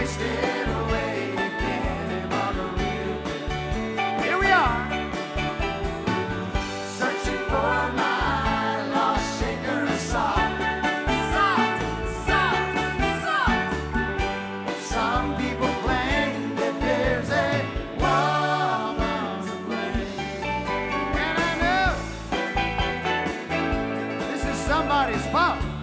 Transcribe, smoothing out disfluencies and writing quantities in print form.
wasted away again on the real thing. Here we are, searching for my lost shaker of salt. Salt, salt, salt. Some people claim that there's a woman to blame, and I know this is somebody's fault.